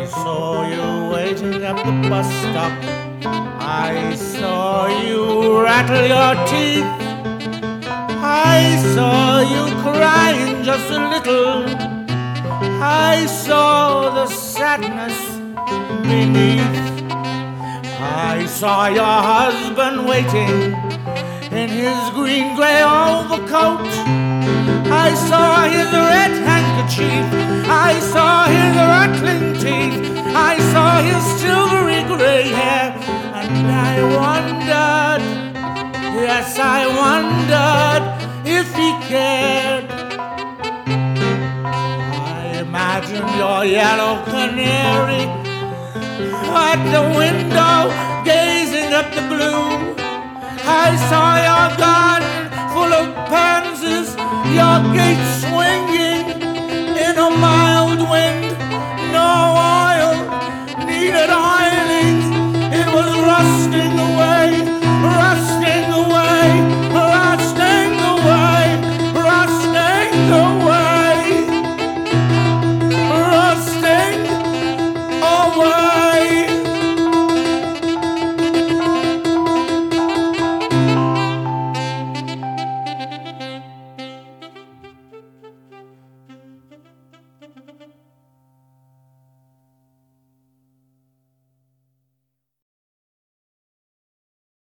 saw you waiting at the bus stop. I saw you rattle your teeth. I saw you crying just a little. I saw the sadness beneath. I saw your husband waiting in his green-gray overcoat. I saw his red handkerchief. I saw his rattling teeth. I saw his silvery gray hair. And I wondered, yes, I wondered if he cared. I imagined your yellow canary at the window gazing at the blue. I saw your garden full of pansies, your gate swinging in a mile.